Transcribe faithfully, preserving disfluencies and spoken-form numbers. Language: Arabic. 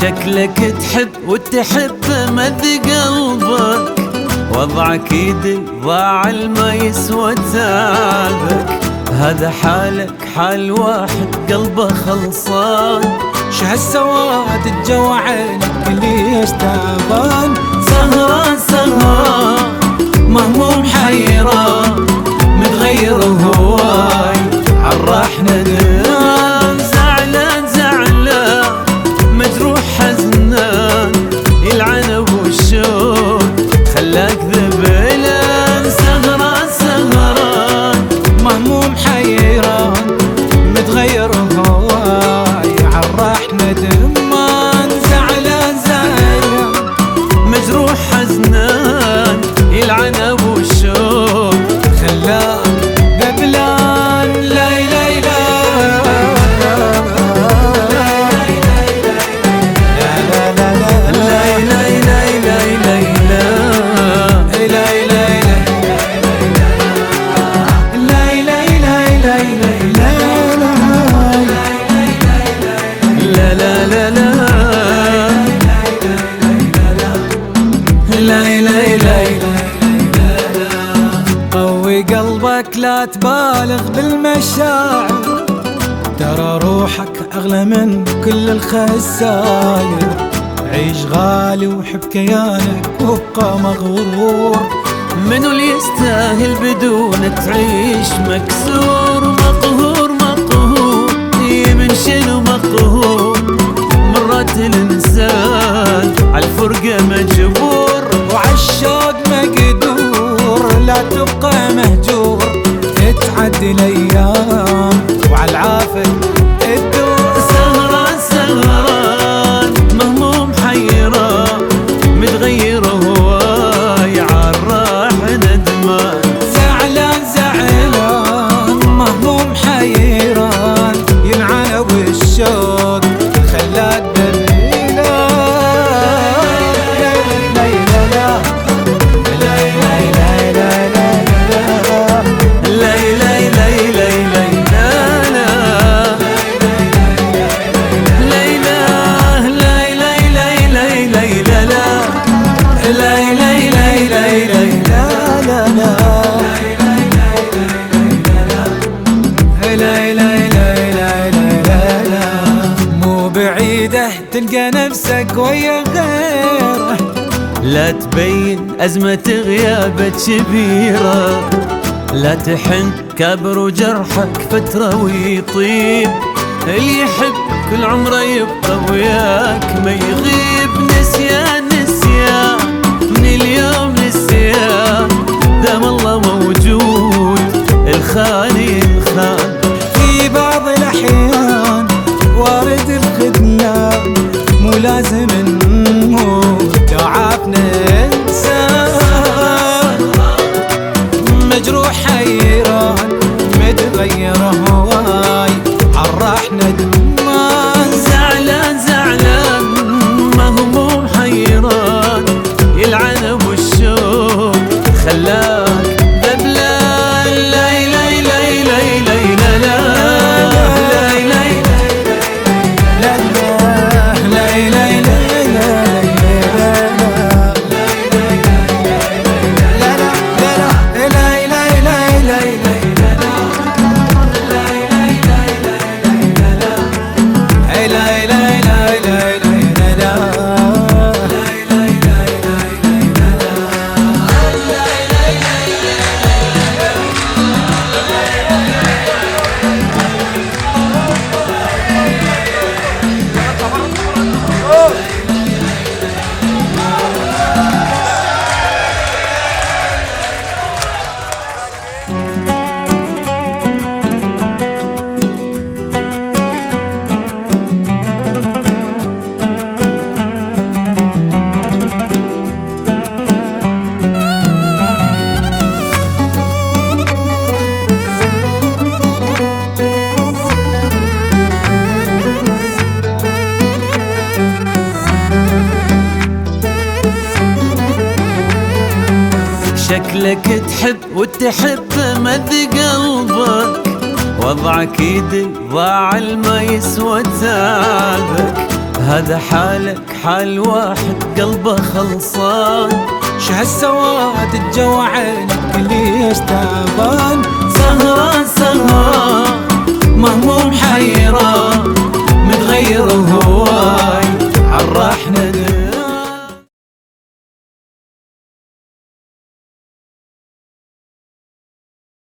شكلك تحب وتحب مد قلبك، وضعك يدل ضاع ما يسوى تعبك. هذا حالك حال واحد قلبه خلصان، شهالسواد الجو عينك ليش تعبان؟ سهران سهران مهموم حيران، متغير هواي عالراح ندمان. زعلان زعلان مجروح حزنان، العنب والشوق خلاك ذبلان. سهران سهران مهموم حيران، متغير هواي عالراح ندمان. زعلان زعلان مجروح حزنان، العنب والشوق خلاك ذبلان. لا لا لا قوي قلبك لا تبالغ بالمشاعر، ترى روحك أغلى من كل الخسائر. عيش غالي وحب كيانك وابقى مغرور، منو اللي يستاهل بدونك تعيش مكسور؟ مقهور مقهور من شنو مقهور؟ مرات الإنسان عالفرقة مجبور، وعالشوق مقدور لا تبقى مهجور. تعدي الأيام وعالعافية تدور. سهران سهران مهموم حيران، متغير هواي عالراح ندمان. زعلان زعلان مهموم حيران، ينعنى والشوق خلاك دليلان. تلقى نفسك ويا غيره، لا تبين أزمة غيابك كبيرة، لا تحن كبر وجرحك فترة ويطيب. اللي يحب كل عمره يبقى وياك ما يغيب. نسيان نسيان من اليوم نسيان، دام الله موجود الخان ينخان. في بعض الأحيان وارد الخذلان، مو لازم نموت وعاف ننسى. مجروح حيران متغير هواي عالراح ندمان. زعلان زعلان مهموم حيران، العنب والشوق خلاك ذبلان. لا لا لا لا لا لا شكلك تحب وتحب مد قلبك، وضعك يدل ضاع ما يسوى تعبك. هذا حالك حال واحد قلبه خلصان. شهالسواد الجو عينك ليش تعبان؟ سهران